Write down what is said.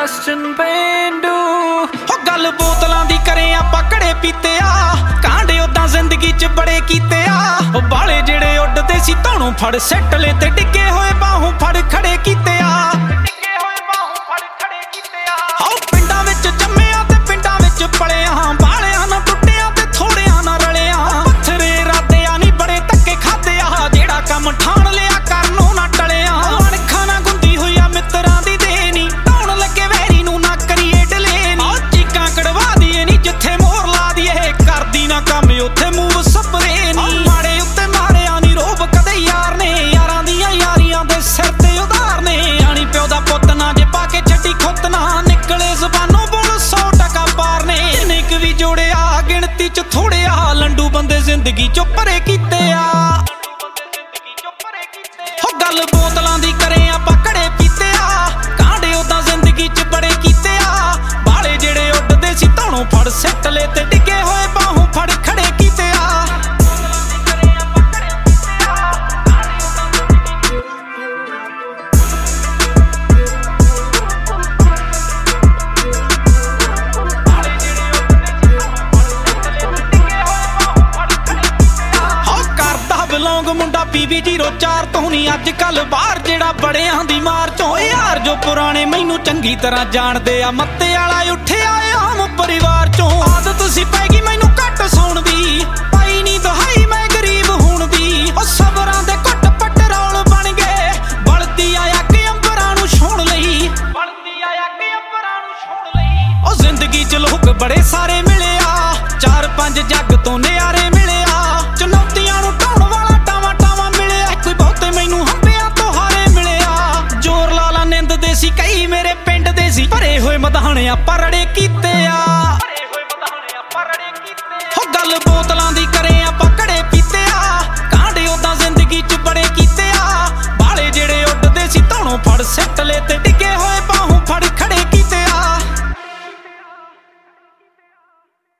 question पेंडू हो गल बोतलां दी करे आपां घड़े पीते आ कांडे उदां जिंदगी च बड़े कीते आ बाले जेड़े उड्डदे सी धौणों फड़ सिट ले ते डिगे होए बाहों फड़ खड़े कीते आ पिंडां विच जम्मिया ते पिंडां विच पलिया बालियां ना टुटिया ते थोड़ियां ना रलिया पत्थरे रादिया नी बड़े धक्के खादे आ जेड़ा काम ठाण लिया करनों ना टलिया अणखां ना गुंदी होई आ मित्रां दी देनी धौण लगे वैरी नूं ना करिए डलेनी चीकां कड़वा दीए नी जिथे मोर ला दीए करदी ना काम उत्थे मूव सपरे नी माड़े उत्ते मारिया नी रोब कदे यार ने यारां दियां यारियां दे सिर ते उधार ने आणी प्यो दा पुੱਤ ना जे पा के छड्डी खुੱਤ ना निकले ज़बानों बोल 100% पार ने जिन्ने क भी जोड़े आ गिणती च थोड़े आ लंडू बंदे जिंदगी चों परे कीते आ हो गल बोतलां दी करे आपां घड़े पीते आ कांडे उदां जिंदगी च बड़े कीते आ बाले जेड़े उड्डदे सी धौणों फड़ सिट ले ते डिगे होए बाहों फड़ खड़े कीते आ बिलोंग मुंडा PB04 तो नहीं अजकल बाहर जेड़ा बड़ियां दी मार चों यार जो पुराने मैनू चंगी तरह जानदे आ मत्ते वाला उठिया आम परिवार चों आदत सी पैगी मैनू घट सौण दी पाई नी दहाई मैं गरीब होण दी ओ सबरां दे घुट पटरौल बन गए बलदी आया कि अंबरां नूं छूण लई ओ जिंदगी च लोग बड़े सारे मिले आ 4-5 जग तो नियारे मिले आ चुनौतियां नूं ढाउण वाला टावा टावा मिलिया कोई बहुते मैनू हंबिया तो हारे मिले आ जोर लाला निंद दे सी कई मेरे पिंड दे सी भरे होए मधाणे आपां रड़े कीते आ हो गल बोतलां दी करे आपां घड़े पीते आ कांडे उदां जिंदगी च बड़े कीते आ बाले जेड़े उड्डदे सी धौणों फड़ सिट ले ते